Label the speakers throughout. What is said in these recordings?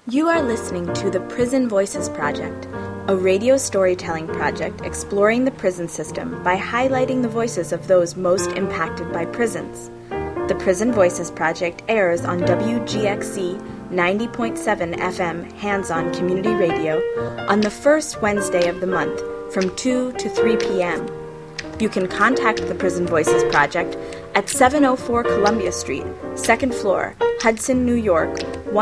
Speaker 1: You are listening to the Prison Voices Project, a radio storytelling project exploring the prison system by highlighting the voices of those most impacted by prisons. The Prison Voices Project airs on WGXC 90.7 FM hands-on community radio on the first Wednesday of the month from 2 to 3 p.m. You can contact the Prison Voices Project at 704 Columbia Street, 2nd floor, Hudson, New York,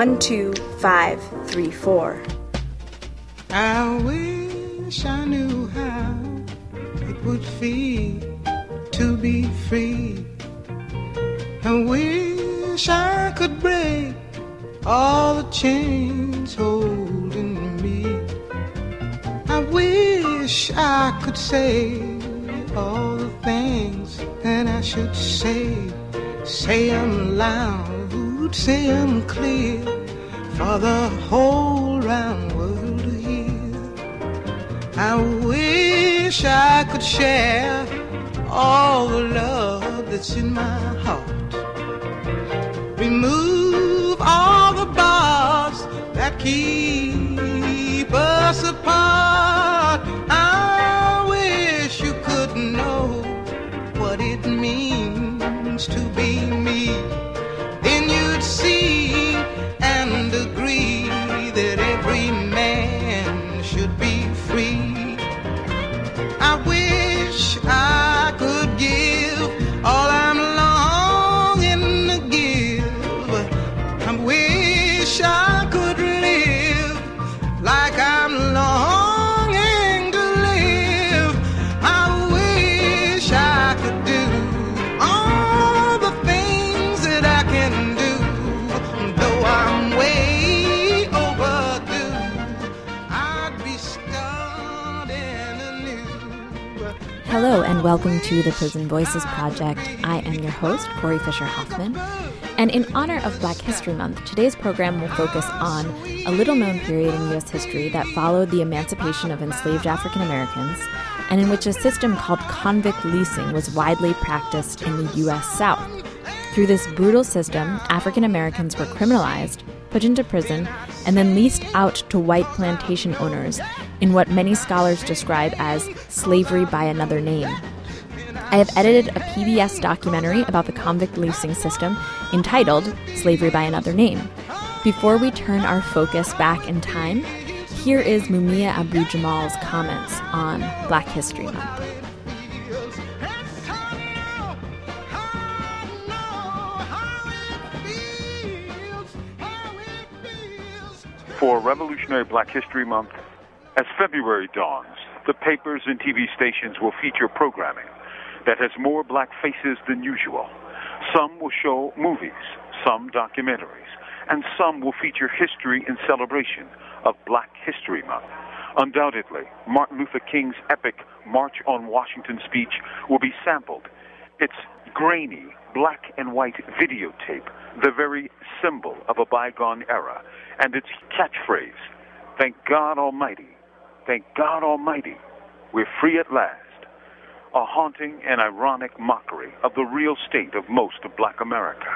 Speaker 1: 12534.
Speaker 2: I wish I knew how it would feel to be free. I wish I could break all the chains holding me. I wish I could say all the things that I should say. Say them loud, say them clear, for the whole round world to hear. I wish I could share all the love that's in my heart. Remove all the bars that keep us apart. I wish you could know what it means to be me. Then you'd see and agree that every man should be free. I wish I could give all I'm longing to give. I wish I could live like I'm longing to live. I wish I could do all the things that I can do, though I'm way overdue. I'd be starting anew.
Speaker 1: Hello and welcome to the Prison Voices Project. I am your host, Corey Fisher Hoffman. And in honor of Black History Month, today's program will focus on a little-known period in U.S. history that followed the emancipation of enslaved African Americans, and in which a system called convict leasing was widely practiced in the U.S. South. Through this brutal system, African Americans were criminalized, put into prison, and then leased out to white plantation owners in what many scholars describe as slavery by another name. I have edited a PBS documentary about the convict leasing system entitled Slavery by Another Name. Before we turn our focus back in time, here is Mumia Abu-Jamal's comments on Black History Month.
Speaker 3: For Revolutionary Black History Month, as February dawns, the papers and TV stations will feature programming that has more black faces than usual. Some will show movies, some documentaries, and some will feature history in celebration of Black History Month. Undoubtedly, Martin Luther King's epic March on Washington speech will be sampled. Its grainy black and white videotape, the very symbol of a bygone era, and its catchphrase, "Thank God Almighty, thank God Almighty, we're free at last," a haunting and ironic mockery of the real state of most of Black America.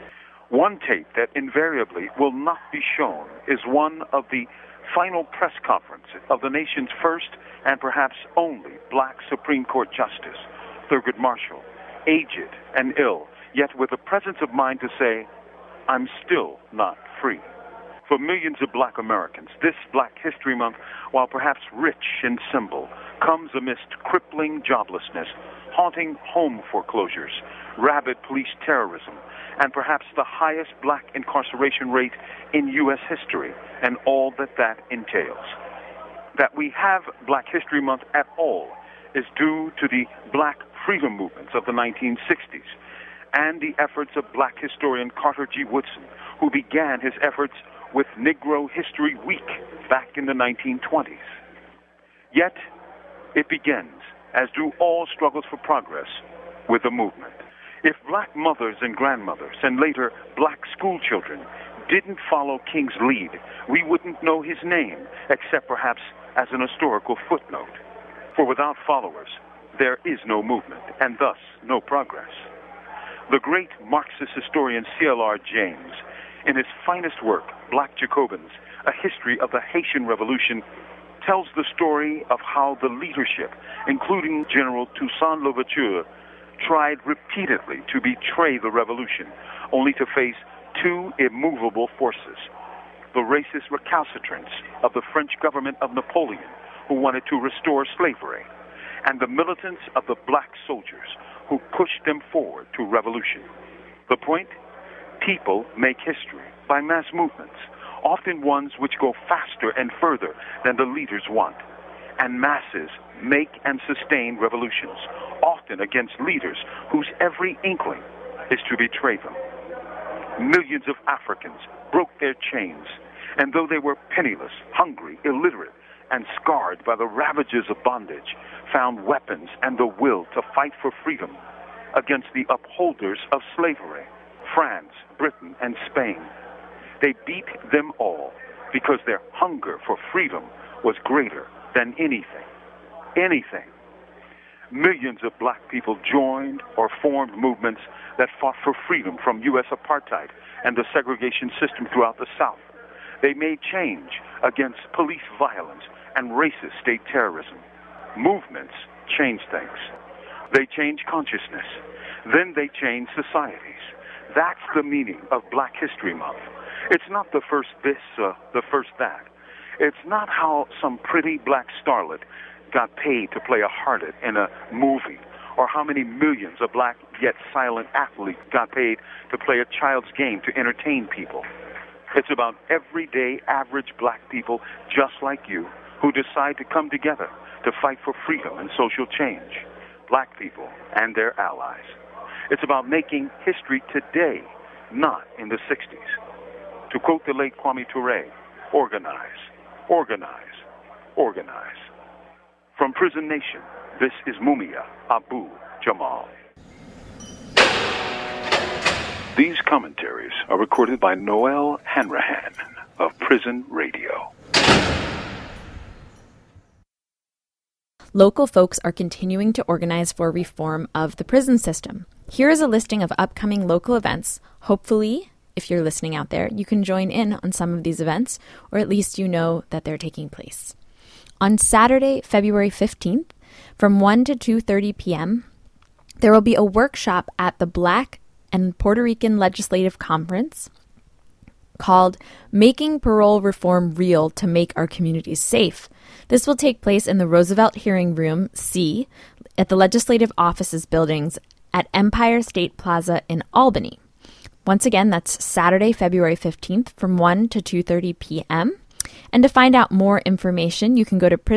Speaker 3: One tape that invariably will not be shown is one of the final press conference of the nation's first and perhaps only Black Supreme Court Justice, Thurgood Marshall, aged and ill, yet with the presence of mind to say, "I'm still not free." For millions of Black Americans, this Black History Month, while perhaps rich in symbol, comes amidst crippling joblessness, haunting home foreclosures, rabid police terrorism, and perhaps the highest Black incarceration rate in U.S. history, and all that entails. That we have Black History Month at all is due to the Black freedom movements of the 1960s and the efforts of Black historian Carter G. Woodson, who began his efforts with Negro History Week back in the 1920s. Yet, it begins, as do all struggles for progress, with a movement. If Black mothers and grandmothers, and later Black schoolchildren, didn't follow King's lead, we wouldn't know his name, except perhaps as an historical footnote. For without followers, there is no movement, and thus no progress. The great Marxist historian C.L.R. James, in his finest work, Black Jacobins, A History of the Haitian Revolution, tells the story of how the leadership, including General Toussaint Louverture, tried repeatedly to betray the revolution, only to face two immovable forces: the racist recalcitrants of the French government of Napoleon, who wanted to restore slavery, and the militants of the black soldiers who pushed them forward to revolution. The point? People make history by mass movements, often ones which go faster and further than the leaders want. And masses make and sustain revolutions, often against leaders whose every inkling is to betray them. Millions of Africans broke their chains, and though they were penniless, hungry, illiterate, and scarred by the ravages of bondage, found weapons and the will to fight for freedom against the upholders of slavery, France, Britain, and Spain. They beat them all because their hunger for freedom was greater than anything. Millions of black people joined or formed movements that fought for freedom from U.S. apartheid and the segregation system throughout the South. They made change against police violence and racist state terrorism. Movements change things. They change consciousness. Then they change societies. That's the meaning of Black History Month. It's not the first this, the first that. It's not how some pretty black starlet got paid to play a harlot in a movie, or how many millions of black yet silent athletes got paid to play a child's game to entertain people. It's about everyday average black people just like you who decide to come together to fight for freedom and social change. Black people and their allies. It's about making history today, not in the 60s. To quote the late Kwame Ture, organize, organize, organize. From Prison Nation, this is Mumia Abu Jamal. These commentaries are recorded by Noel Hanrahan of Prison Radio.
Speaker 1: Local folks are continuing to organize for reform of the prison system. Here is a listing of upcoming local events. Hopefully, if you're listening out there, you can join in on some of these events, or at least you know that they're taking place. On Saturday, February 15th, from 1 to 2:30 p.m., there will be a workshop at the Black and Puerto Rican Legislative Conference called Making Parole Reform Real to Make Our Communities Safe. This will take place in the Roosevelt Hearing Room C at the Legislative Offices buildings at Empire State Plaza in Albany. Once again, that's Saturday, February 15th from 1 to 2:30 p.m. And to find out more information, you can go to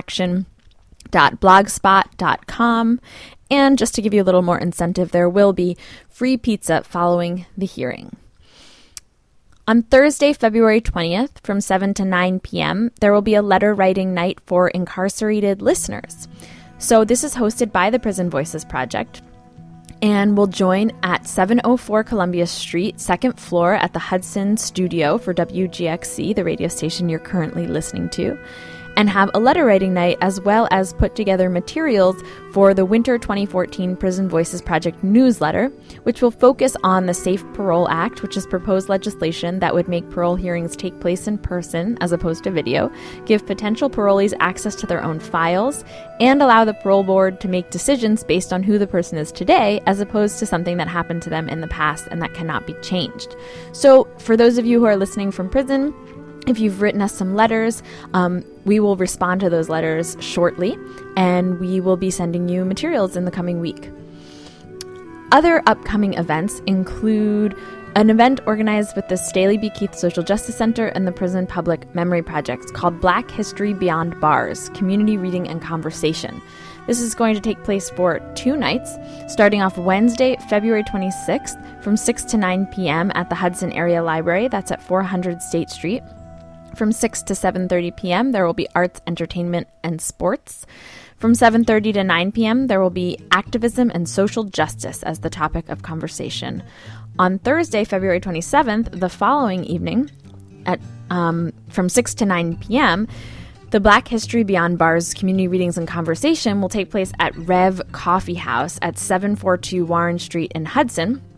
Speaker 1: prisonaction.blogspot.com. And just to give you a little more incentive, there will be free pizza following the hearing. On Thursday, February 20th, from 7 to 9 p.m., there will be a letter writing night for incarcerated listeners. So this is hosted by the Prison Voices Project, and we'll join at 704 Columbia Street, second floor at the Hudson Studio for WGXC, the radio station you're currently listening to, and have a letter writing night as well as put together materials for the Winter 2014 Prison Voices Project newsletter, which will focus on the Safe Parole Act, which is proposed legislation that would make parole hearings take place in person as opposed to video, give potential parolees access to their own files, and allow the parole board to make decisions based on who the person is today as opposed to something that happened to them in the past and that cannot be changed. So for those of you who are listening from prison, if you've written us some letters, we will respond to those letters shortly, and we will be sending you materials in the coming week. Other upcoming events include an event organized with the Staley B. Keith Social Justice Center and the Prison Public Memory Project called Black History Beyond Bars, Community Reading and Conversation. This is going to take place for 2 nights, starting off Wednesday, February 26th from 6 to 9 p.m. at the Hudson Area Library. That's at 400 State Street. From 6 to 7:30 p.m., there will be arts, entertainment, and sports. From 7:30 to 9 p.m., there will be activism and social justice as the topic of conversation. On Thursday, February 27th, the following evening, at from 6 to 9 p.m., the Black History Beyond Bars Community Readings and Conversation will take place at Rev Coffee House at 742 Warren Street in Hudson.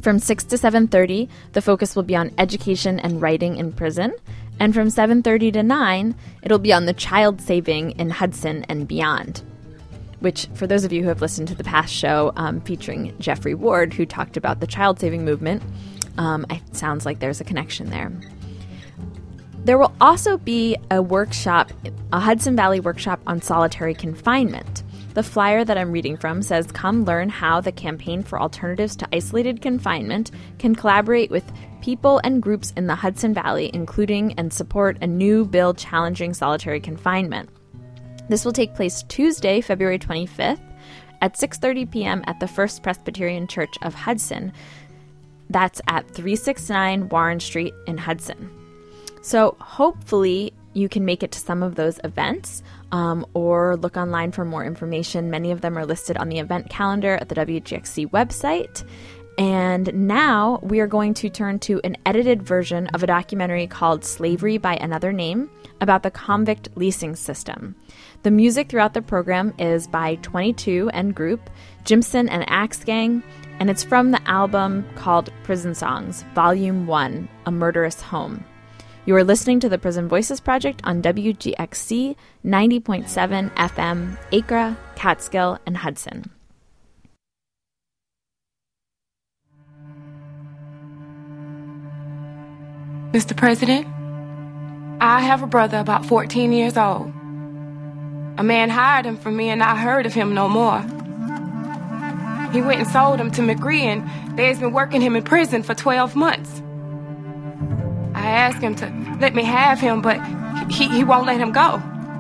Speaker 1: From 6 to 7:30, the focus will be on education and writing in prison. And from 7:30 to 9, it'll be on the child saving in Hudson and beyond. Which, for those of you who have listened to the past show featuring Jeffrey Ward, who talked about the child saving movement, it sounds like there's a connection there. There will also be a workshop, a Hudson Valley workshop on solitary confinement. The flyer that I'm reading from says, "Come learn how the Campaign for Alternatives to Isolated Confinement can collaborate with people and groups in the Hudson Valley, including and support a new bill challenging solitary confinement." This will take place Tuesday, February 25th at 6:30 p.m. at the First Presbyterian Church of Hudson. That's at 369 Warren Street in Hudson. So hopefully you can make it to some of those events or look online for more information. Many of them are listed on the event calendar at the WGXC website. And now we are going to turn to an edited version of a documentary called Slavery by Another Name about the convict leasing system. The music throughout the program is by 22 and Group, Jimson and Axe Gang, and it's from the album called Prison Songs, Volume 1, A Murderous Home. You are listening to the Prison Voices Project on WGXC 90.7 FM, Acra, Catskill, and Hudson.
Speaker 4: Mr. President, I have a brother about 14 years old. A man hired him from me and I heard of him no more. He went and sold him to McGree and they's been working him in prison for 12 months. I asked him to let me have him, but he won't let him go.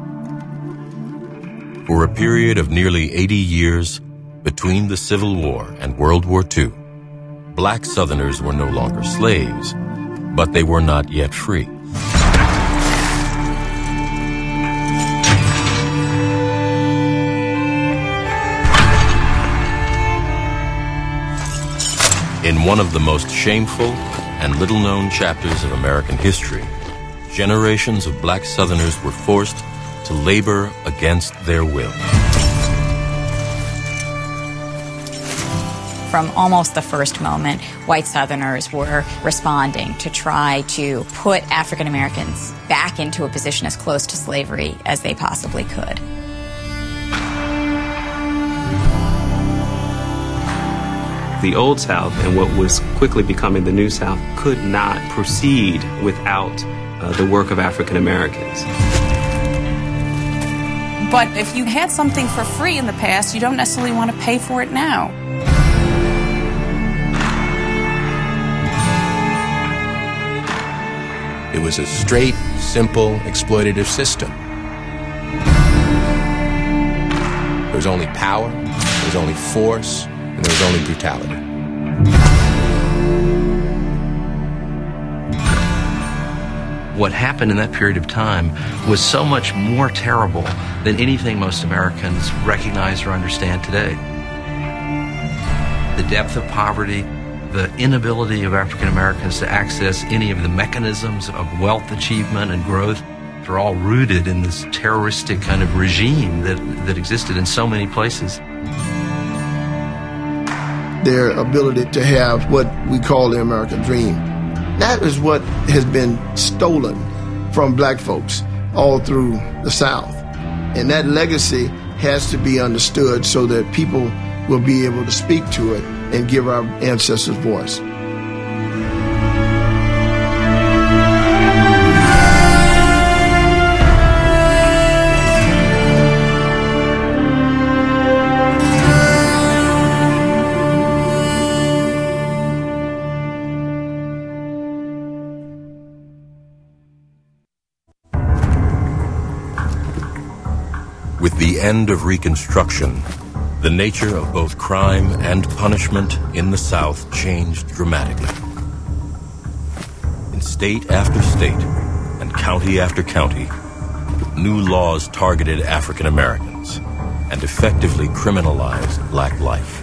Speaker 5: For a period of nearly 80 years, between the Civil War and World War II, black Southerners were no longer slaves, but they were not yet free. In one of the most shameful and little-known chapters of American history, generations of black Southerners were forced to labor against their will.
Speaker 6: From almost the first moment, white Southerners were responding to try to put African Americans back into a position as close to slavery as they possibly could.
Speaker 7: The Old South and what was quickly becoming the New South could not proceed without the work of African Americans.
Speaker 8: But if you had something for free in the past, you don't necessarily want to pay for it now.
Speaker 9: It was a straight, simple, exploitative system. There was only power, there was only force, and there was only brutality.
Speaker 10: What happened in that period of time was so much more terrible than anything most Americans recognize or understand today. The depth of poverty, the inability of African Americans to access any of the mechanisms of wealth achievement and growth are all rooted in this terroristic kind of regime that existed in so many places.
Speaker 11: Their ability to have what we call the American dream. That is what has been stolen from black folks all through the South. And that legacy has to be understood so that people will be able to speak to it and give our ancestors voice.
Speaker 5: With the end of Reconstruction, the nature of both crime and punishment in the South changed dramatically. In state after state and county after county, new laws targeted African Americans and effectively criminalized black life.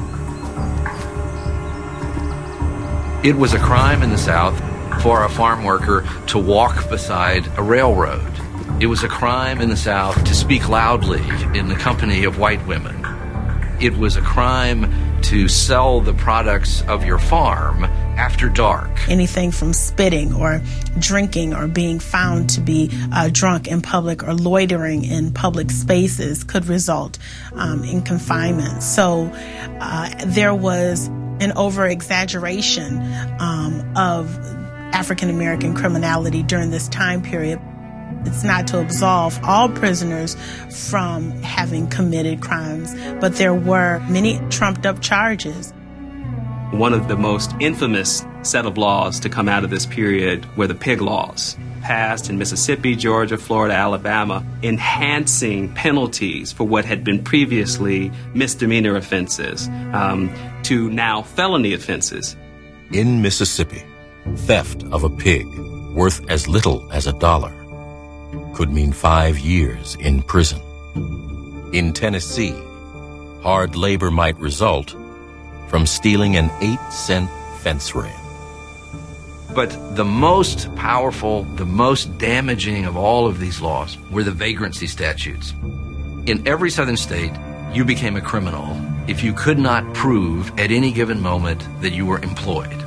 Speaker 10: It was a crime in the South for a farm worker to walk beside a railroad. It was a crime in the South to speak loudly in the company of white women. It was a crime to sell the products of your farm after dark.
Speaker 12: Anything from spitting or drinking or being found to be drunk in public or loitering in public spaces could result in confinement. So there was an over-exaggeration of African American criminality during this time period. It's not to absolve all prisoners from having committed crimes, but there were many trumped-up charges.
Speaker 7: One of the most infamous set of laws to come out of this period were the pig laws, passed in Mississippi, Georgia, Florida, Alabama, enhancing penalties for what had been previously misdemeanor offenses to now felony offenses.
Speaker 5: In Mississippi, theft of a pig worth as little as $1 could mean 5 years in prison. In Tennessee, hard labor might result from stealing an 8-cent fence rail.
Speaker 10: But the most powerful, the most damaging of all of these laws were the vagrancy statutes. In every southern state, you became a criminal if you could not prove at any given moment that you were employed.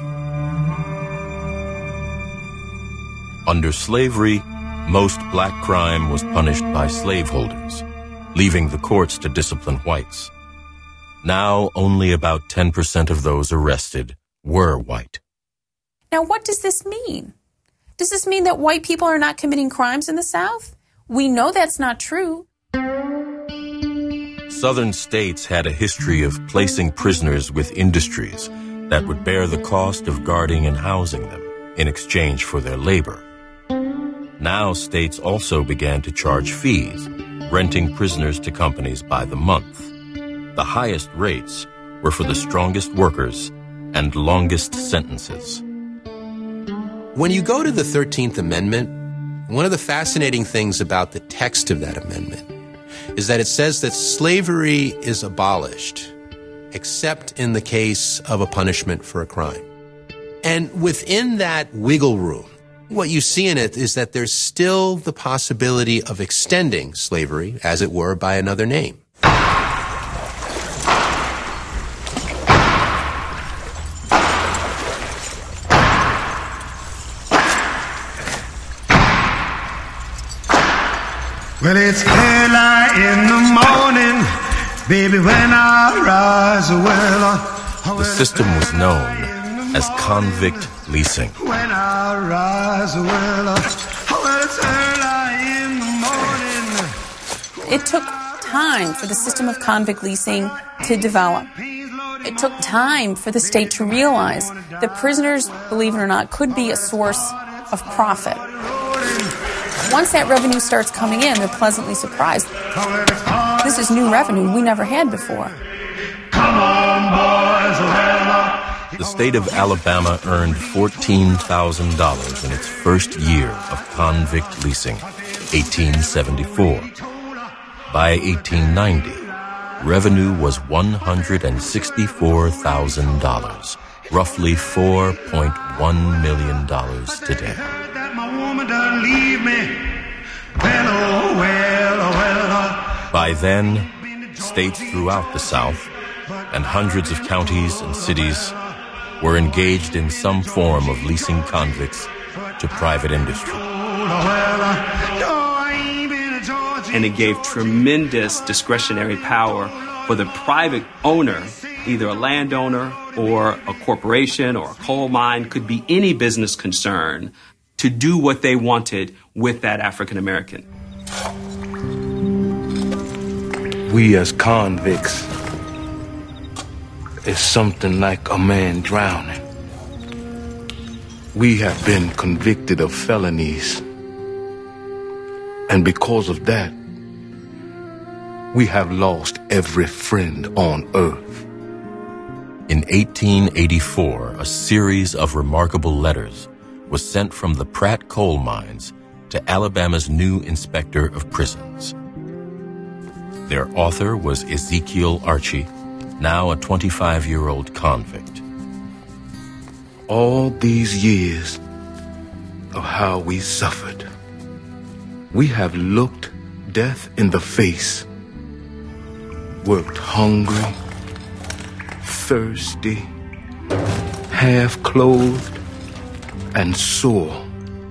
Speaker 5: Under slavery, most black crime was punished by slaveholders, leaving the courts to discipline whites. Now, only about 10% of those arrested were white.
Speaker 8: Now, what does this mean? Does this mean that white people are not committing crimes in the South? We know that's not true.
Speaker 5: Southern states had a history of placing prisoners with industries that would bear the cost of guarding and housing them in exchange for their labor. Now states also began to charge fees, renting prisoners to companies by the month. The highest rates were for the strongest workers and longest sentences.
Speaker 9: When you go to the 13th Amendment, one of the fascinating things about the text of that amendment is that it says that slavery is abolished, except in the case of a punishment for a crime. And within that wiggle room, what you see in it is that there's still the possibility of extending slavery, as it were, by another name.
Speaker 2: Well, it's early in the morning, baby, when I rise.
Speaker 5: The system was known as convict leasing.
Speaker 2: When I rise, it's early in the morning.
Speaker 8: It took time for the system of convict leasing to develop. It took time for the state to realize that prisoners, believe it or not, could be a source of profit. Once that revenue starts coming in, they're pleasantly surprised. This is new revenue we never had before.
Speaker 2: Come on, boys.
Speaker 5: The state of Alabama earned $14,000 in its first year of convict leasing, 1874. By 1890, revenue was $164,000, roughly $4.1 million today. By then, states throughout the South and hundreds of counties and cities were engaged in some form of leasing convicts to private industry.
Speaker 7: And it gave tremendous discretionary power for the private owner, either a landowner or a corporation or a coal mine, could be any business concern, to do what they wanted with that African American.
Speaker 13: We as convicts is something like a man drowning. We have been convicted of felonies, and because of that, we have lost every friend on earth.
Speaker 5: In 1884, a series of remarkable letters was sent from the Pratt coal mines to Alabama's new inspector of prisons. Their author was Ezekiel Archie, now a 25-year-old convict.
Speaker 13: All these years of how we suffered, we have looked death in the face, worked hungry, thirsty, half-clothed, and sore.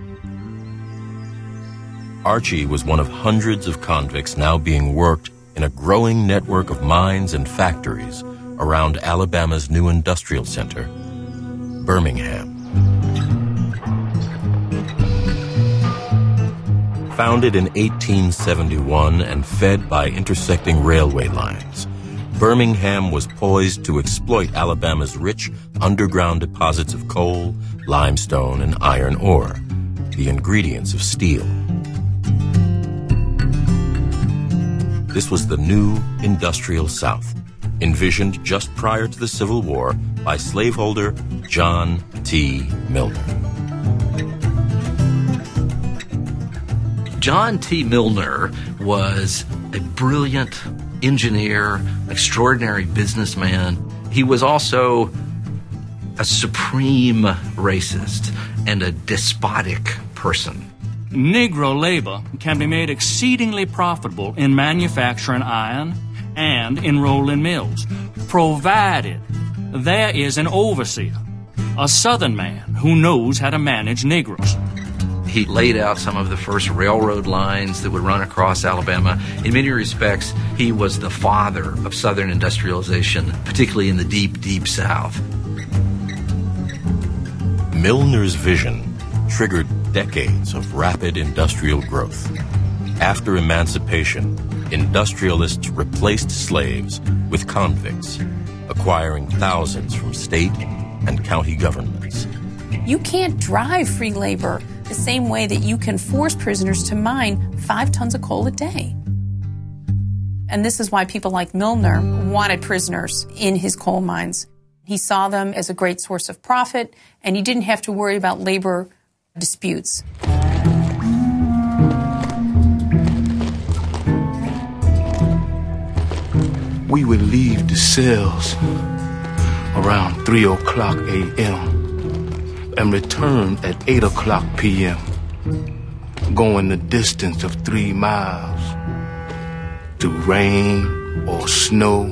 Speaker 5: Archie was one of hundreds of convicts now being worked in a growing network of mines and factories around Alabama's new industrial center, Birmingham. Founded in 1871 and fed by intersecting railway lines, Birmingham was poised to exploit Alabama's rich underground deposits of coal, limestone, and iron ore, the ingredients of steel. This was the new industrial South, envisioned just prior to the Civil War by slaveholder John T. Milner.
Speaker 10: John T. Milner was a brilliant engineer, extraordinary businessman. He was also a supreme racist and a despotic person.
Speaker 14: Negro labor can be made exceedingly profitable in manufacturing iron and in rolling mills, provided there is an overseer, a Southern man who knows how to manage Negroes.
Speaker 10: He laid out some of the first railroad lines that would run across Alabama. In many respects, he was the father of Southern industrialization, particularly in the deep, deep South.
Speaker 5: Milner's vision triggered decades of rapid industrial growth. After emancipation, industrialists replaced slaves with convicts, acquiring thousands from state and county governments.
Speaker 8: You can't drive free labor the same way that you can force prisoners to mine 5 tons of coal a day. And this is why people like Milner wanted prisoners in his coal mines. He saw them as a great source of profit, and he didn't have to worry about labor disputes.
Speaker 13: We would leave the cells around 3 o'clock a.m. and return at 8 o'clock p.m., going the distance of 3 miles through rain or snow.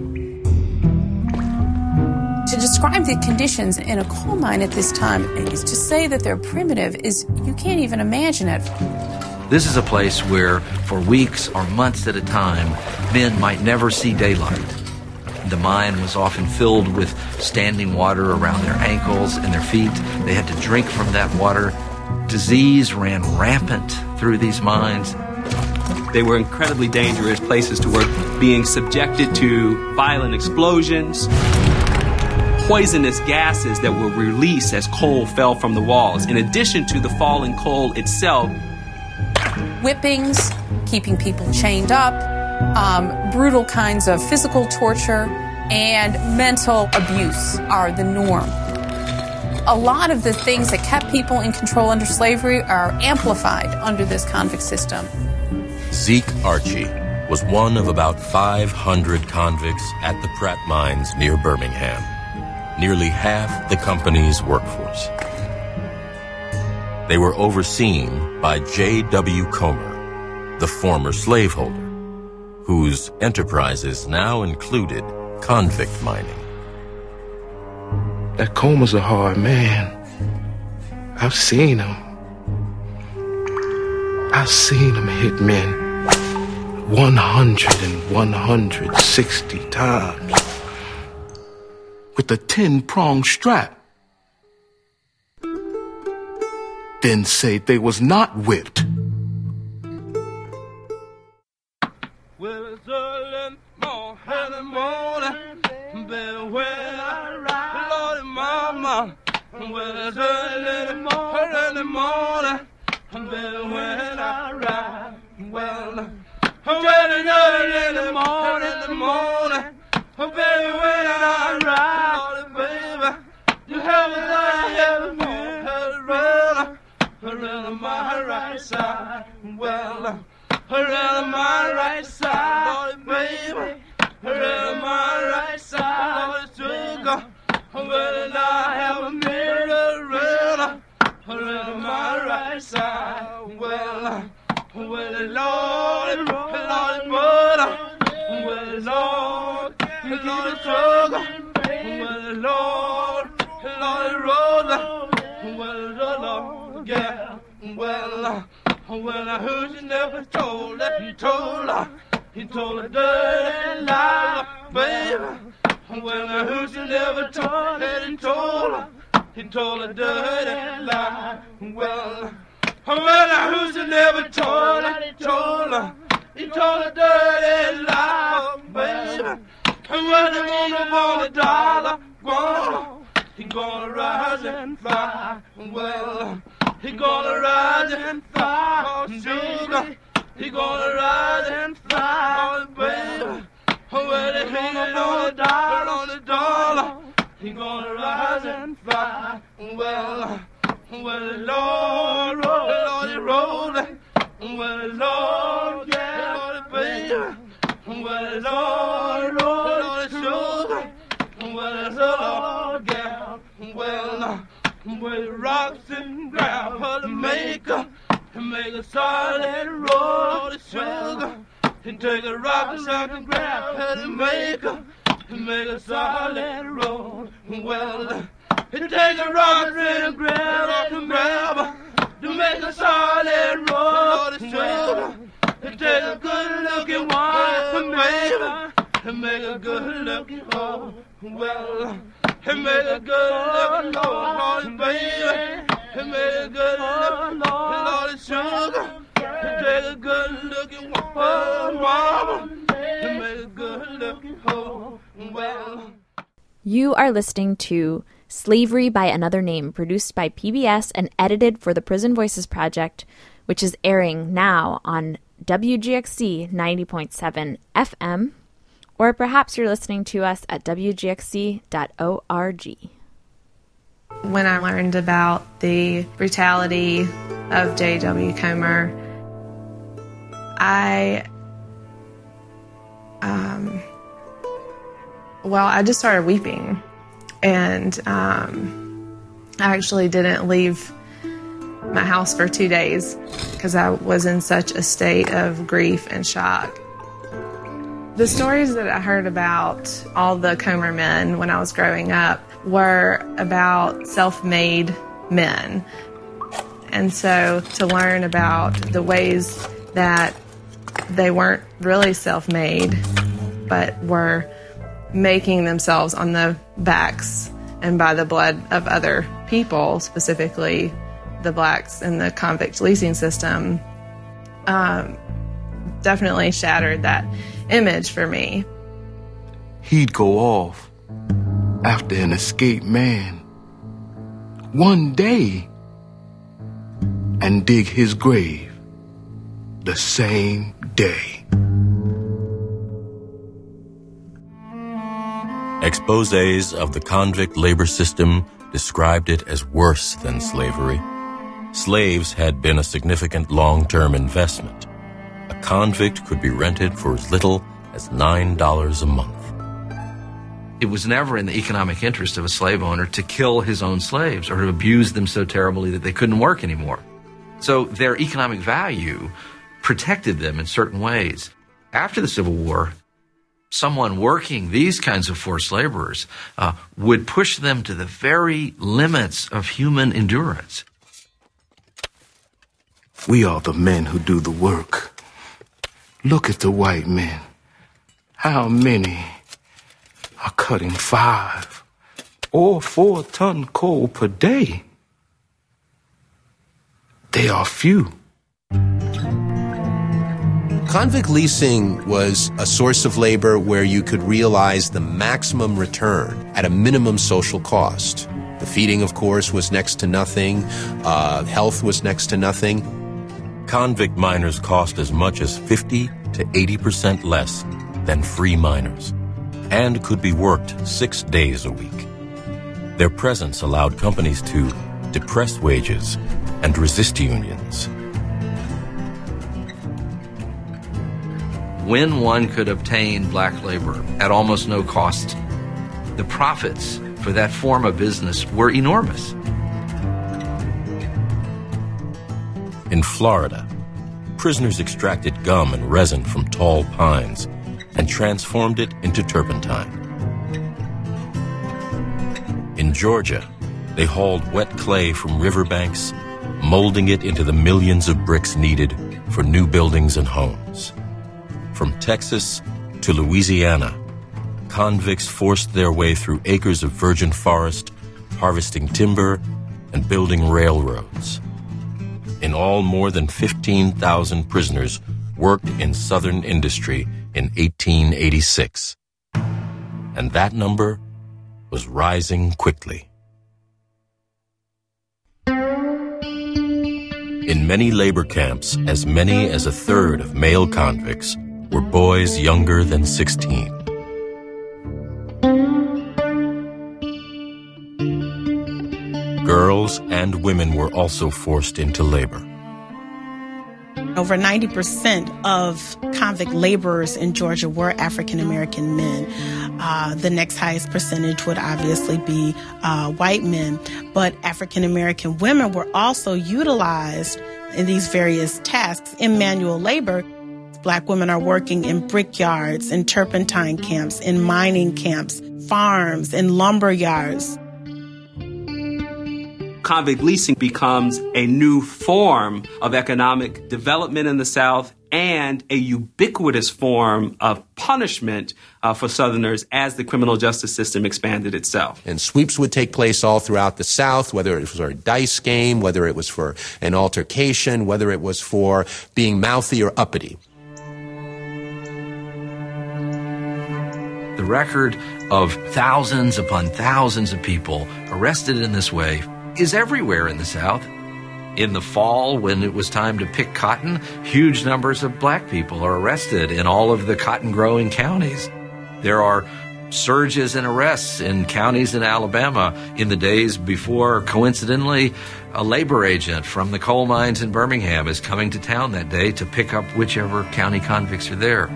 Speaker 8: To describe the conditions in a coal mine at this time is to say that they're primitive is you can't even imagine it.
Speaker 10: This is a place where, for weeks or months at a time, men might never see daylight. The mine was often filled with standing water around their ankles and their feet. They had to drink from that water. Disease ran rampant through these mines.
Speaker 7: They were incredibly dangerous places to work, being subjected to violent explosions, poisonous gases that were released as coal fell from the walls. In addition to the falling coal itself,
Speaker 8: whippings, keeping people chained up, brutal kinds of physical torture, and mental abuse are the norm. A lot of the things that kept people in control under slavery are amplified under this convict system.
Speaker 5: Zeke Archie was one of about 500 convicts at the Pratt Mines near Birmingham, nearly half the company's workforce. They were overseen by J.W. Comer, the former slaveholder, whose enterprises now included convict mining.
Speaker 13: That Comer's a hard man. I've seen him. I've seen him hit men 100 and 160 times with a 10-pronged strap. Then say they was not whipped.
Speaker 2: Well, it's early morning, baby, when I ride, Lordy mama. Well, it's early morning, baby, when I ride. Well, it's early morning, baby, when I ride. Lordy, baby, you have a life, around my right side. Well, around my right side, baby, around my right side, sugar. Well, I have a mirror around my right side. Well, Lord, Lord, well, Lord, sugar.
Speaker 15: Well, I heard you never told her. He told her dirty lie, baby. Well, I heard you never told her. He told her dirty lie. Well, I heard you never told her. He told her dirty lie, baby. Well, he want $1, he gonna rise and fly. Well, he gonna rise and fly, sugar. He gonna rise and fly, baby. Well, he want $1, he gonna rise and fly. Well, Lord, rolling. Well, Lord, yeah, Lord, baby. Well, Lord, sugar. Well, Lord, gal. Well, rocks and gravel to make a solid roll of sugar. And take a rock and gravel to make a solid roll. Well, and take a rock and gravel to make a solid roll of sugar. And take a good-looking one, baby, and make a good-looking hoe. Well, and make a good-looking hoe, baby, and make a good-looking Lord sugar. And take a good-looking one, mama, and make a good-looking hoe. Well.
Speaker 1: You are listening to Slavery by Another Name, produced by PBS and edited for the Prison Voices Project, which is airing now on WGXC 90.7 FM, or perhaps you're listening to us at WGXC.org.
Speaker 16: When I learned about the brutality of J.W. Comer, I just started weeping, and I actually didn't leave my house for 2 days because I was in such a state of grief and shock. The stories that I heard about all the Comer men when I was growing up were about self-made men. And so to learn about the ways that they weren't really self-made, but were making themselves on the backs and by the blood of other people, specifically the blacks in the convict leasing system, definitely shattered that image for me.
Speaker 13: He'd go off after an escaped man one day and dig his grave the same day.
Speaker 5: Exposés of the convict labor system described it as worse than slavery. Slaves had been a significant long-term investment. A convict could be rented for as little as $9 a month.
Speaker 10: It was never in the economic interest of a slave owner to kill his own slaves or to abuse them so terribly that they couldn't work anymore. So their economic value protected them in certain ways. After the Civil War, someone working these kinds of forced laborers would push them to the very limits of human endurance.
Speaker 13: We are the men who do the work. Look at the white men. How many are cutting 5 or 4 ton coal per day? They are few.
Speaker 9: Convict leasing was a source of labor where you could realize the maximum return at a minimum social cost. The feeding, of course, was next to nothing. Health was next to nothing.
Speaker 5: Convict miners cost as much as 50 to 80% less than free miners, and could be worked 6 days a week. Their presence allowed companies to depress wages and resist unions.
Speaker 10: When one could obtain black labor at almost no cost, the profits for that form of business were enormous.
Speaker 5: In Florida, prisoners extracted gum and resin from tall pines and transformed it into turpentine. In Georgia, they hauled wet clay from riverbanks molding it into the millions of bricks needed for new buildings and homes. From Texas to Louisiana, convicts forced their way through acres of virgin forest, harvesting timber and building railroads. In all, more than 15,000 prisoners worked in Southern industry in 1886. And that number was rising quickly. In many labor camps, as many as a third of male convicts were boys younger than 16. Girls and women were also forced into labor.
Speaker 12: Over 90% of convict laborers in Georgia were African-American men. The next highest percentage would obviously be white men. But African-American women were also utilized in these various tasks in manual labor. Black women are working in brickyards, in turpentine camps, in mining camps, farms, in lumber yards.
Speaker 7: Convict leasing becomes a new form of economic development in the South and a ubiquitous form of punishment for Southerners as the criminal justice system expanded itself.
Speaker 9: And sweeps would take place all throughout the South, whether it was for a dice game, whether it was for an altercation, whether it was for being mouthy or uppity.
Speaker 10: The record of thousands upon thousands of people arrested in this way is everywhere in the South. In the fall, when it was time to pick cotton, huge numbers of black people are arrested in all of the cotton-growing counties. There are surges in arrests in counties in Alabama in the days before, coincidentally, a labor agent from the coal mines in Birmingham is coming to town that day to pick up whichever county convicts are there.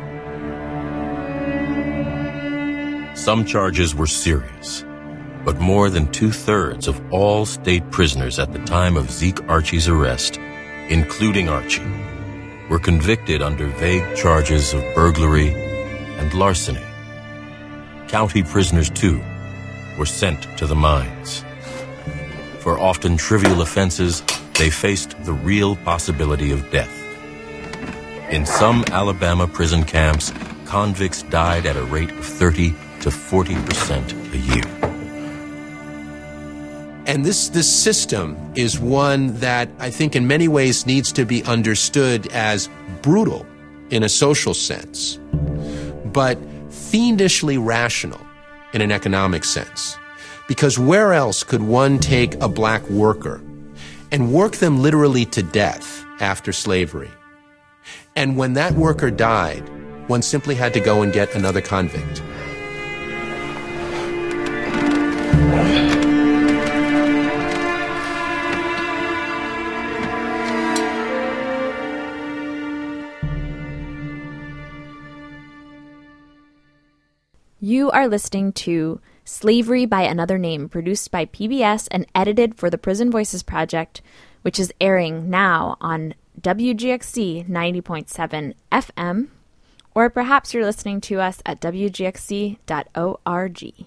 Speaker 5: Some charges were serious, but more than 2/3 of all state prisoners at the time of Zeke Archie's arrest, including Archie, were convicted under vague charges of burglary and larceny. County prisoners, too, were sent to the mines. For often trivial offenses, they faced the real possibility of death. In some Alabama prison camps, convicts died at a rate of 30 to 40% a year.
Speaker 9: And this system is one that I think in many ways needs to be understood as brutal in a social sense, but fiendishly rational in an economic sense. Because where else could one take a black worker and work them literally to death after slavery? And when that worker died, one simply had to go and get another convict.
Speaker 1: You are listening to Slavery by Another Name, produced by PBS and edited for the Prison Voices Project, which is airing now on WGXC 90.7 FM, or perhaps you're listening to us at WGXC.org.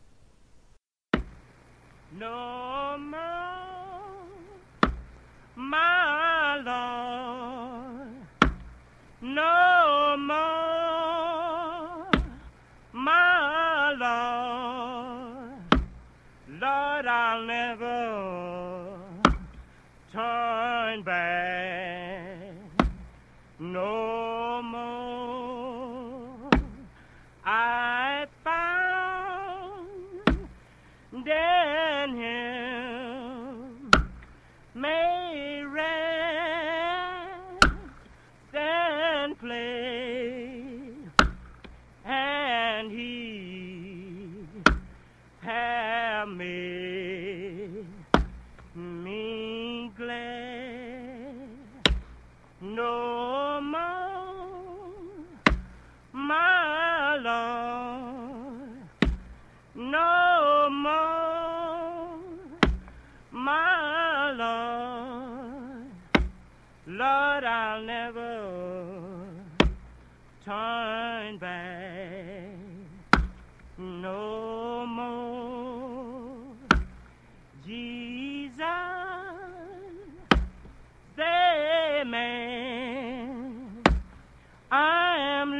Speaker 15: No more, my Lord, no more, my Lord, Lord, I'll never turn back, no more. I found in Him may rest and play, and He have made me glad. No more, my Lord, no more, my Lord, Lord, I'll never turn back, no more. Jesus, I am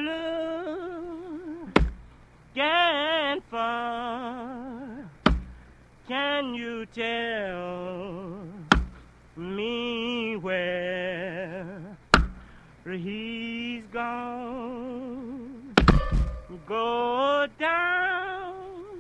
Speaker 15: looking for. Can you tell me where he's gone? Go down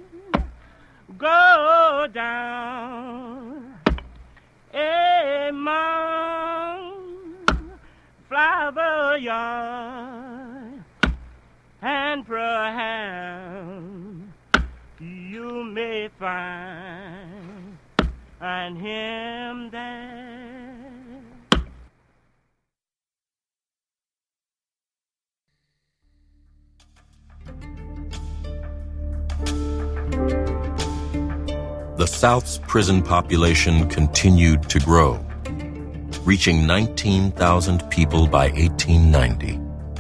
Speaker 15: among flower yard, and perhaps you may find him there.
Speaker 5: The South's prison population continued to grow, reaching 19,000 people by 1890.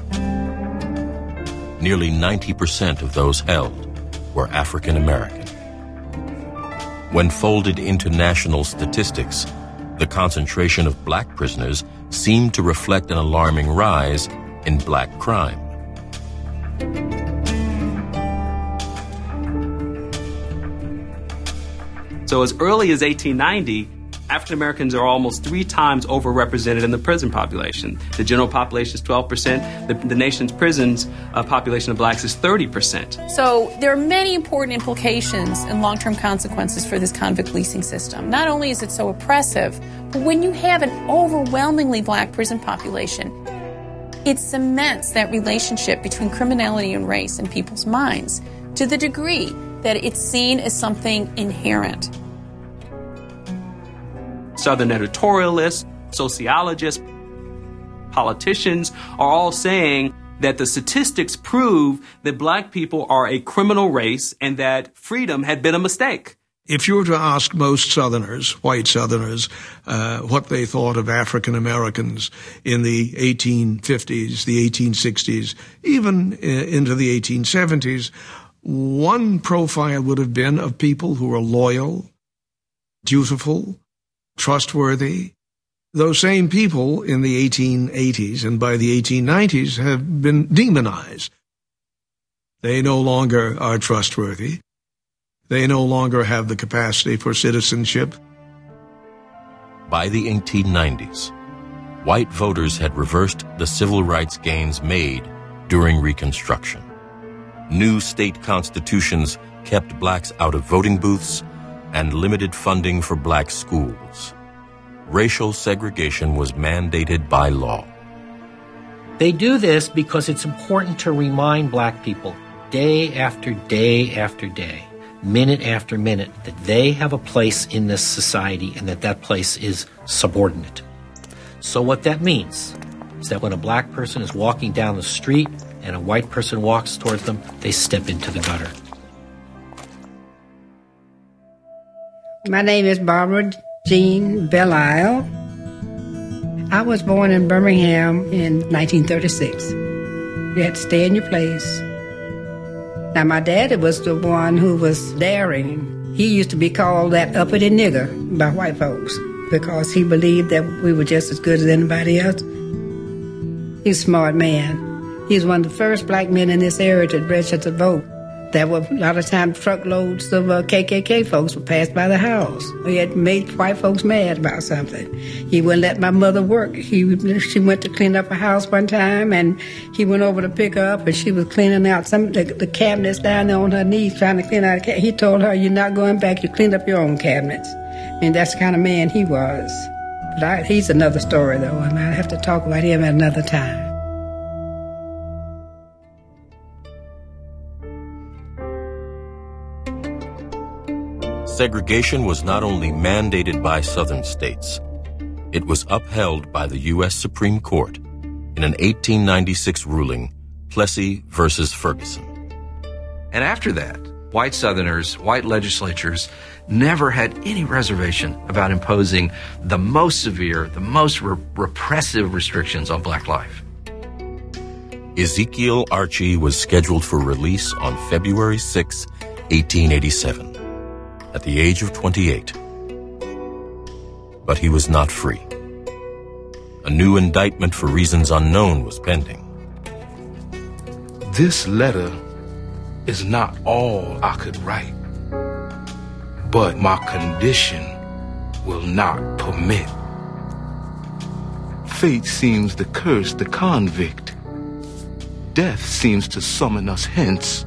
Speaker 5: Nearly 90% of those held were African American. When folded into national statistics, the concentration of black prisoners seemed to reflect an alarming rise in black crime.
Speaker 7: So as early as 1890, African Americans are almost 3 times overrepresented in the prison population. The general population is 12%. The nation's prisons population of blacks is 30%.
Speaker 8: So there are many important implications and long-term consequences for this convict leasing system. Not only is it so oppressive, but when you have an overwhelmingly black prison population, it cements that relationship between criminality and race in people's minds to the degree that it's seen as something inherent.
Speaker 7: Southern editorialists, sociologists, politicians are all saying that the statistics prove that black people are a criminal race and that freedom had been a mistake.
Speaker 17: If you were to ask most Southerners, white Southerners, what they thought of African Americans in the 1850s, the 1860s, even into the 1870s, one profile would have been of people who are loyal, dutiful, trustworthy. Those same people in the 1880s and by the 1890s have been demonized. They no longer are trustworthy. They no longer have the capacity for citizenship.
Speaker 5: By the 1890s, white voters had reversed the civil rights gains made during Reconstruction. New state constitutions kept blacks out of voting booths and limited funding for black schools. Racial segregation was mandated by law.
Speaker 18: They do this because it's important to remind black people day after day after day, minute after minute, that they have a place in this society and that that place is subordinate. So what that means is that when a black person is walking down the street and a white person walks towards them, they step into the gutter.
Speaker 19: My name is Barbara Jean Belle-Isle. I was born in Birmingham in 1936. You had to stay in your place. Now, my daddy was the one who was daring. He used to be called that uppity nigger by white folks because he believed that we were just as good as anybody else. He's a smart man. He was one of the first black men in this area to register to vote. There were a lot of times truckloads of KKK folks would pass by the house. He had made white folks mad about something. He wouldn't let my mother work. She went to clean up a house one time, and he went over to pick her up, and she was cleaning out the cabinets down there on her knees, trying to clean out. He told her, "You're not going back. You cleaned up your own cabinets." I mean, that's the kind of man he was. But he's another story, though, and I have to talk about him at another time.
Speaker 5: Segregation was not only mandated by Southern states, it was upheld by the U.S. Supreme Court in an 1896 ruling, Plessy versus Ferguson.
Speaker 10: And after that, white Southerners, white legislatures never had any reservation about imposing the most severe, the most repressive restrictions on black life.
Speaker 5: Ezekiel Archie was scheduled for release on February 6, 1887. At the age of 28. But he was not free. A new indictment for reasons unknown was pending.
Speaker 13: This letter is not all I could write, but my condition will not permit. Fate seems to curse the convict. Death seems to summon us hence.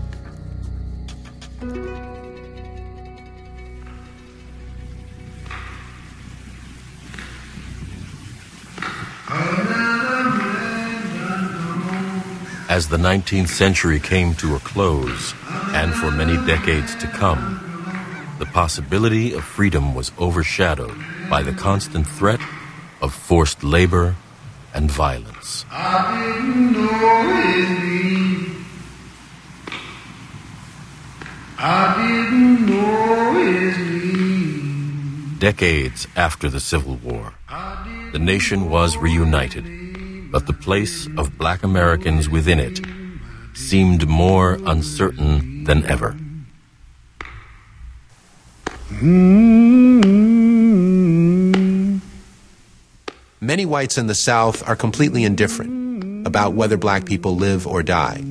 Speaker 5: As the 19th century came to a close, and for many decades to come, the possibility of freedom was overshadowed by the constant threat of forced labor and violence.
Speaker 2: I didn't know his name. I didn't know his name.
Speaker 5: Decades after the Civil War, the nation was reunited, but the place of Black Americans within it seemed more uncertain than ever.
Speaker 9: Many whites in the South are completely indifferent about whether black people live or die.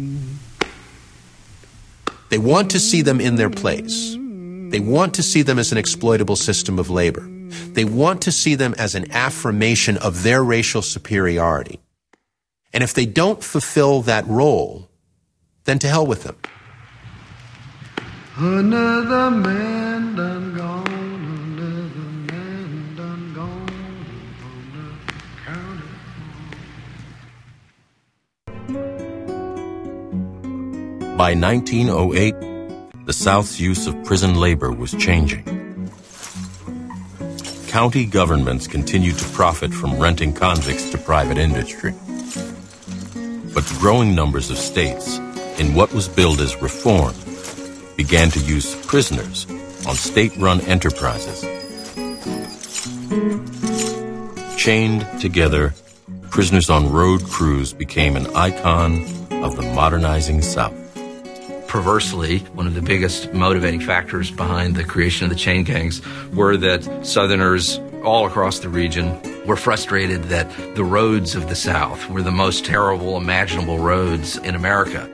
Speaker 9: They want to see them in their place. They want to see them as an exploitable system of labor. They want to see them as an affirmation of their racial superiority. And if they don't fulfill that role, then to hell with them.
Speaker 2: Another man done gone, another man done gone from the county.
Speaker 5: By 1908, the South's use of prison labor was changing. County governments continued to profit from renting convicts to private industry. But growing numbers of states, in what was billed as reform, began to use prisoners on state-run enterprises. Chained together, prisoners on road crews became an icon of the modernizing South.
Speaker 10: Perversely, one of the biggest motivating factors behind the creation of the chain gangs were that Southerners all across the region were frustrated that the roads of the South were the most terrible imaginable roads in America.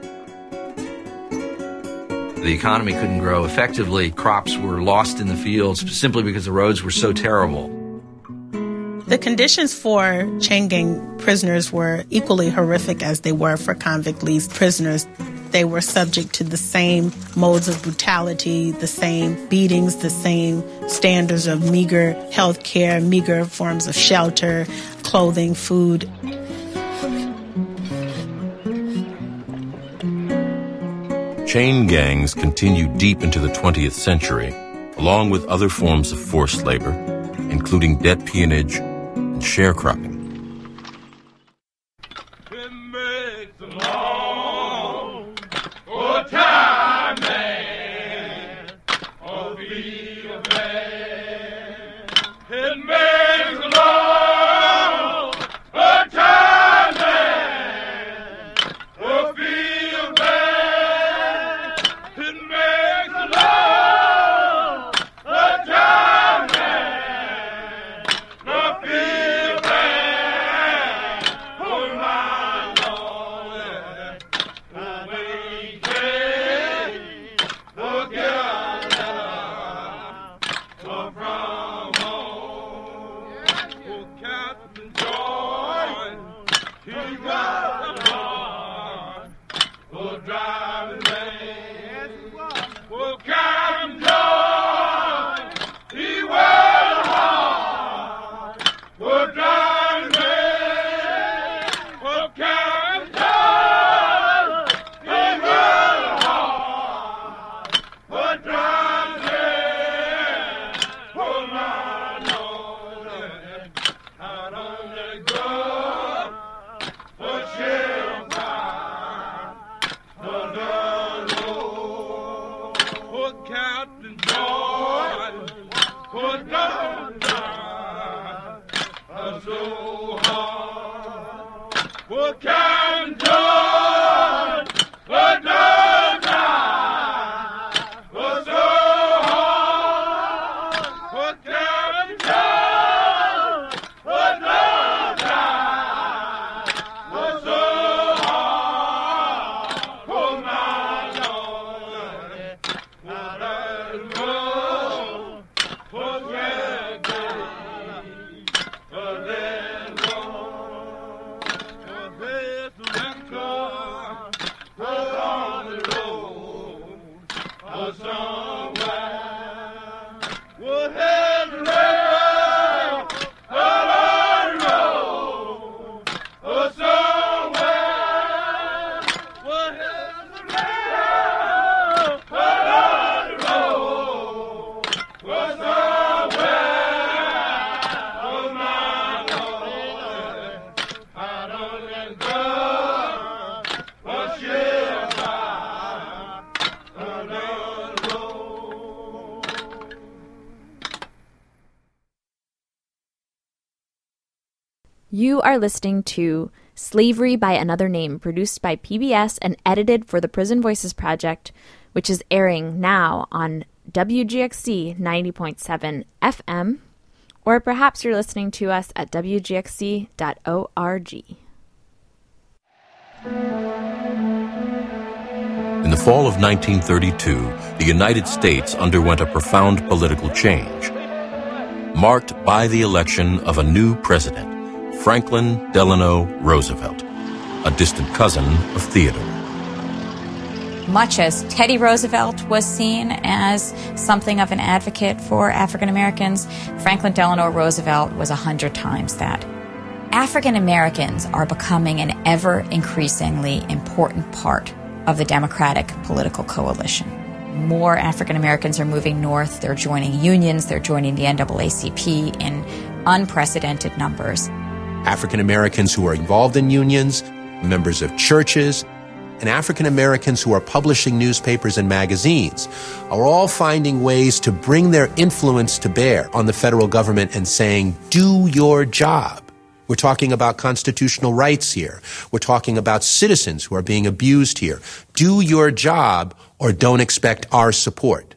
Speaker 10: The economy couldn't grow effectively. Crops were lost in the fields simply because the roads were so terrible.
Speaker 12: The conditions for chain gang prisoners were equally horrific as they were for convict-leased prisoners. They were subject to the same modes of brutality, the same beatings, the same standards of meager health care, meager forms of shelter, clothing, food.
Speaker 5: Chain gangs continued deep into the 20th century, along with other forms of forced labor, including debt peonage and sharecropping.
Speaker 1: You are listening to Slavery by Another Name, produced by PBS and edited for the Prison Voices Project, which is airing now on WGXC 90.7 FM, or perhaps you're listening to us at WGXC.org.
Speaker 5: In the fall of 1932, the United States underwent a profound political change, marked by the election of a new president, Franklin Delano Roosevelt, a distant cousin of Theodore.
Speaker 6: Much as Teddy Roosevelt was seen as something of an advocate for African Americans, Franklin Delano Roosevelt was 100 times that. African Americans are becoming an ever increasingly important part of the Democratic political coalition. More African Americans are moving north. They're joining unions. They're joining the NAACP in unprecedented numbers.
Speaker 9: African Americans who are involved in unions, members of churches, and African Americans who are publishing newspapers and magazines are all finding ways to bring their influence to bear on the federal government and saying, do your job. We're talking about constitutional rights here. We're talking about citizens who are being abused here. Do your job or don't expect our support.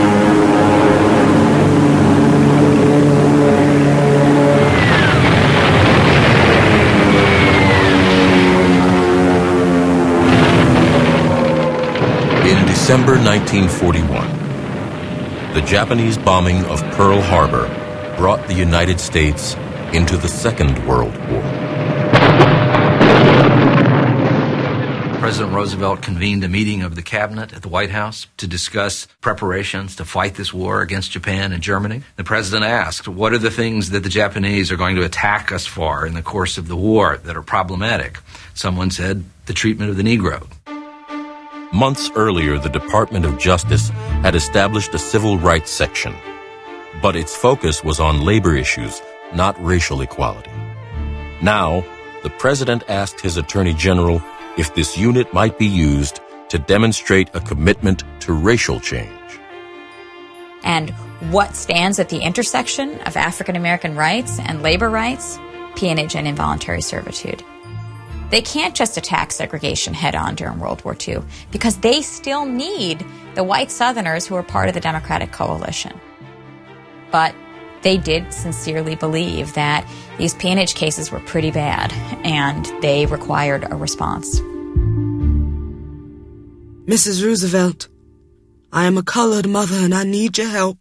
Speaker 5: In December 1941, the Japanese bombing of Pearl Harbor brought the United States into the Second World War.
Speaker 10: President Roosevelt convened a meeting of the cabinet at the White House to discuss preparations to fight this war against Japan and Germany. The president asked, what are the things that the Japanese are going to attack us for in the course of the war that are problematic? Someone said, the treatment of the Negro.
Speaker 5: Months earlier, the Department of Justice had established a civil rights section, but its focus was on labor issues, not racial equality. Now, the president asked his attorney general if this unit might be used to demonstrate a commitment to racial change.
Speaker 6: And what stands at the intersection of African American rights and labor rights? Peonage and involuntary servitude. They can't just attack segregation head-on during World War II because they still need the white Southerners who are part of the Democratic coalition. But they did sincerely believe that these peonage cases were pretty bad, and they required a response.
Speaker 20: Mrs. Roosevelt, I am a colored mother and I need your help.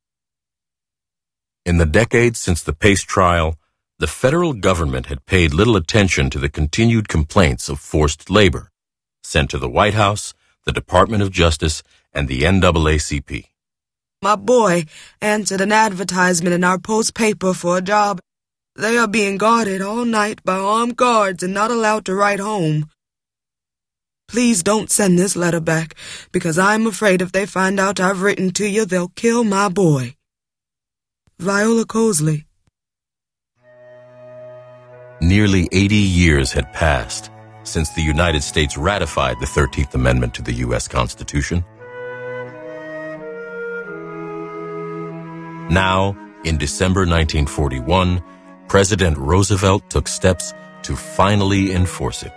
Speaker 5: In the decades since the Pace trial, the federal government had paid little attention to the continued complaints of forced labor sent to the White House, the Department of Justice, and the NAACP.
Speaker 20: My boy answered an advertisement in our Post paper for a job. They are being guarded all night by armed guards and not allowed to write home. Please don't send this letter back, because I'm afraid if they find out I've written to you, they'll kill my boy. Viola Cosley.
Speaker 5: Nearly 80 years had passed since the United States ratified the 13th Amendment to the U.S. Constitution. Now, in December 1941, President Roosevelt took steps to finally enforce it.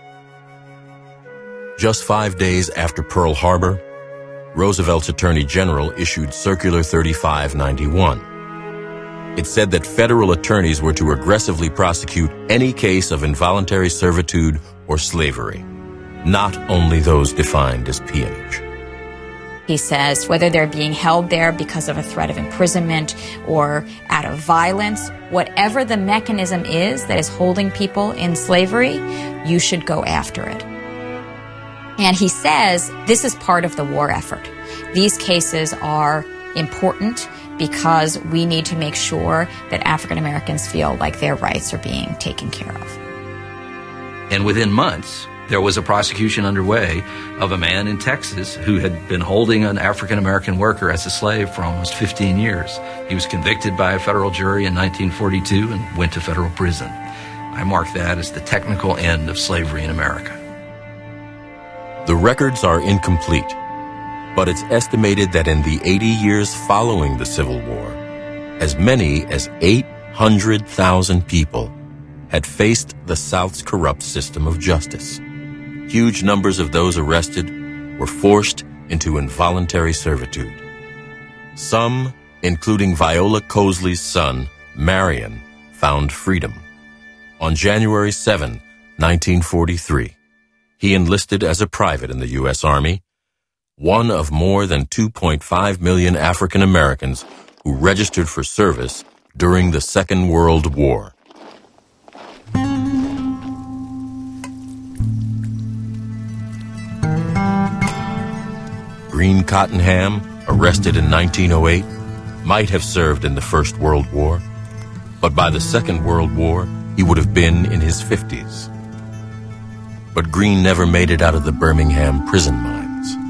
Speaker 5: Just 5 days after Pearl Harbor, Roosevelt's Attorney General issued Circular 3591. It said that federal attorneys were to aggressively prosecute any case of involuntary servitude or slavery, not only those defined as peonage.
Speaker 6: He says whether they're being held there because of a threat of imprisonment or out of violence, whatever the mechanism is that is holding people in slavery, you should go after it. And he says this is part of the war effort. These cases are important because we need to make sure that African Americans feel like their rights are being taken care of.
Speaker 10: And within months, there was a prosecution underway of a man in Texas who had been holding an African-American worker as a slave for almost 15 years. He was convicted by a federal jury in 1942 and went to federal prison. I mark that as the technical end of slavery in America.
Speaker 5: The records are incomplete, but it's estimated that in the 80 years following the Civil War, as many as 800,000 people had faced the South's corrupt system of justice. Huge numbers of those arrested were forced into involuntary servitude. Some, including Viola Cosley's son, Marion, found freedom. On January 7, 1943, he enlisted as a private in the U.S. Army, one of more than 2.5 million African Americans who registered for service during the Second World War. Green Cottenham, arrested in 1908, might have served in the First World War, but by the Second World War, he would have been in his 50s. But Green never made it out of the Birmingham prison mines.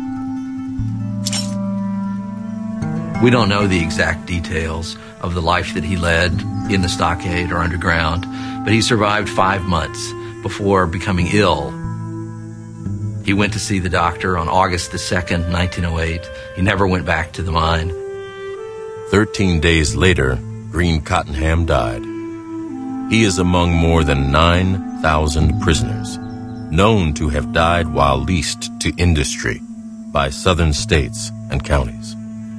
Speaker 10: We don't know the exact details of the life that he led in the stockade or underground, but he survived 5 months before becoming ill. He went to see the doctor on August the 2nd, 1908. He never went back to the mine.
Speaker 5: 13 days later, Green Cottenham died. He is among more than 9,000 prisoners, known to have died while leased to industry by southern states and counties.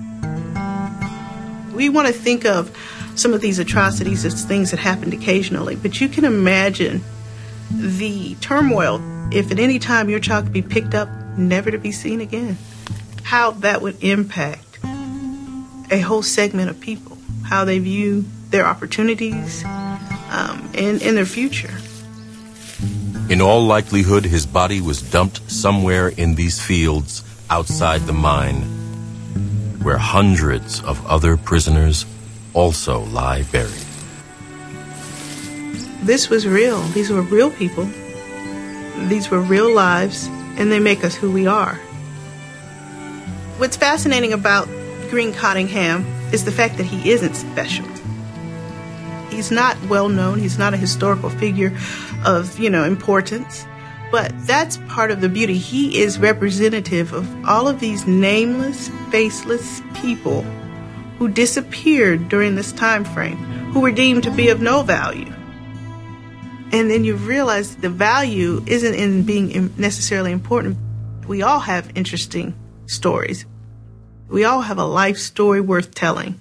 Speaker 21: We want to think of some of these atrocities as things that happened occasionally, but you can imagine the turmoil if at any time your child could be picked up, never to be seen again. How that would impact a whole segment of people, how they view their opportunities and their future.
Speaker 5: In all likelihood, his body was dumped somewhere in these fields outside the mine, where hundreds of other prisoners also lie buried.
Speaker 21: This was real. These were real people. These were real lives, and they make us who we are. What's fascinating about Green Cottenham is the fact that he isn't special. He's not well known. He's not a historical figure of, importance. But that's part of the beauty. He is representative of all of these nameless, faceless people who disappeared during this time frame, who were deemed to be of no value. And then you realize the value isn't in being necessarily important. We all have interesting stories. We all have a life story worth telling.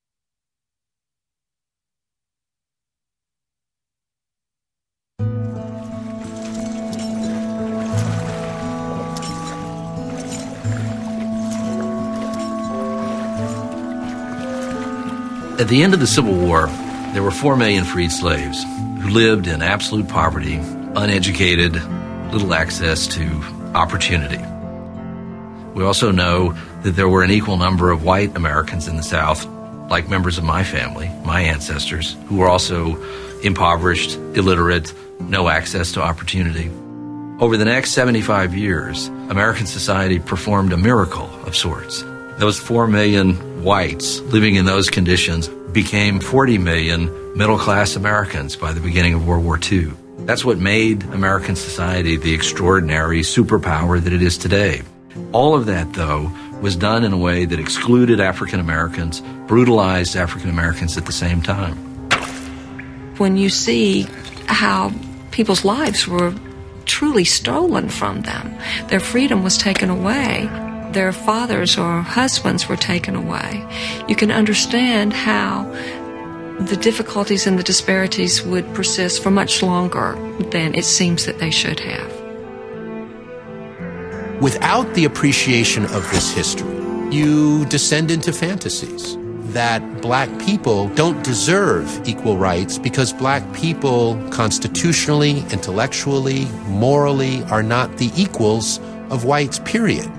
Speaker 10: At the end of the Civil War, there were 4 million freed slaves who lived in absolute poverty, uneducated, little access to opportunity. We also know that there were an equal number of white Americans in the South, like members of my family, my ancestors, who were also impoverished, illiterate, no access to opportunity. Over the next 75 years, American society performed a miracle of sorts. Those 4 million whites living in those conditions became 40 million middle-class Americans by the beginning of World War II. That's what made American society the extraordinary superpower that it is today. All of that, though, was done in a way that excluded African Americans, brutalized African Americans at the same time.
Speaker 22: When you see how people's lives were truly stolen from them, their freedom was taken away, their fathers or husbands were taken away, you can understand how the difficulties and the disparities would persist for much longer than it seems that they should have.
Speaker 9: Without the appreciation of this history, you descend into fantasies that black people don't deserve equal rights because black people constitutionally, intellectually, morally are not the equals of whites, period.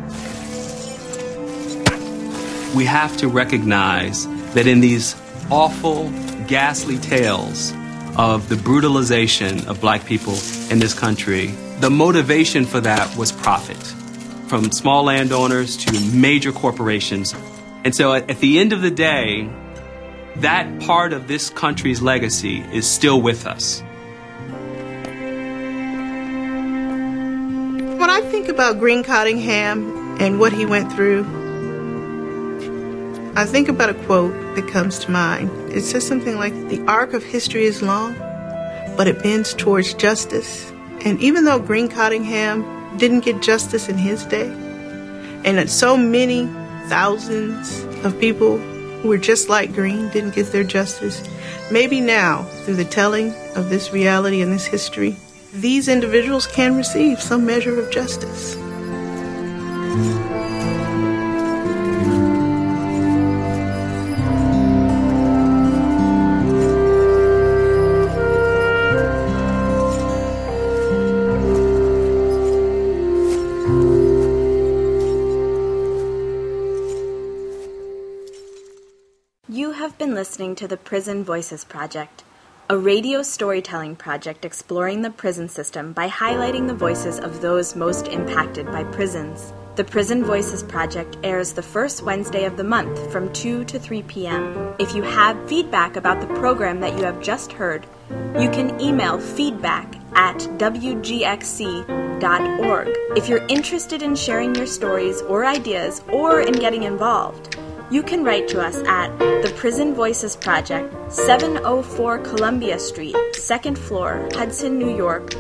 Speaker 7: We have to recognize that in these awful, ghastly tales of the brutalization of black people in this country, the motivation for that was profit, from small landowners to major corporations. And so at the end of the day, that part of this country's legacy is still with us.
Speaker 21: When I think about Green Cottenham and what he went through, I think about a quote that comes to mind. It says something like, "The arc of history is long, but it bends towards justice. And even though Green Cottingham didn't get justice in his day, and that so many thousands of people who were just like Green didn't get their justice, maybe now, through the telling of this reality and this history, these individuals can receive some measure of justice.
Speaker 1: You have been listening to the Prison Voices Project, a radio storytelling project exploring the prison system by highlighting the voices of those most impacted by prisons. The Prison Voices Project airs the first Wednesday of the month from 2 to 3 p.m. If you have feedback about the program that you have just heard, you can email feedback@wgxc.org. If you're interested in sharing your stories or ideas or in getting involved, you can write to us at The Prison Voices Project, 704 Columbia Street, 2nd floor, Hudson, New York,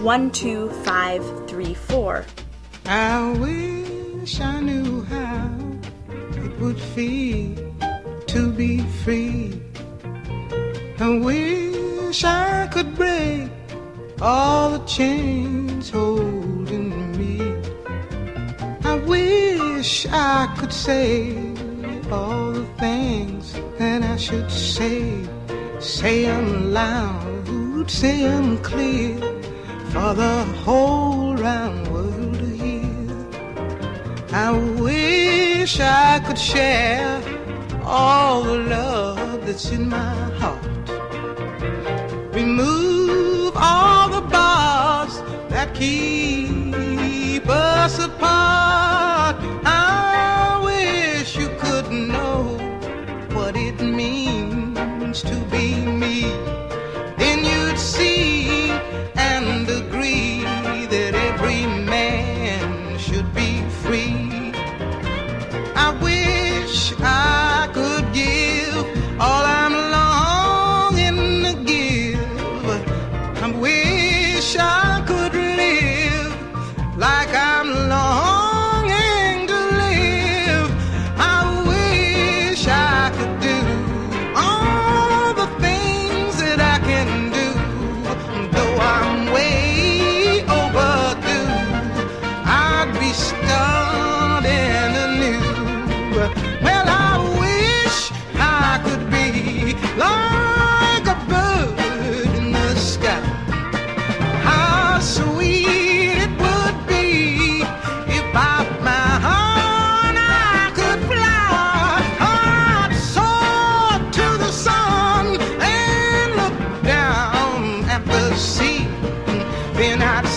Speaker 1: 12534.
Speaker 2: I wish I knew how it would feel to be free. I wish I could break all the chains holding me. I wish I could say all the things that I should say them loud, say them clear, for the whole round world to hear. I wish I could share all the love that's in my heart, remove all the bars that keep us apart. I wish you could know what it means to be me. Then you'd see and agree that every man should be free. I wish I could give all I'm longing to give. I wish I could live like I'm longing to live. I wish I could do all the things that I can do, though I'm way overdue. I'd be starting anew. Well, I wish I could be like a bird in the sky. How sweet it would be if by my heart I could fly. I'd soar to the sun and look down at the sea. Then I'd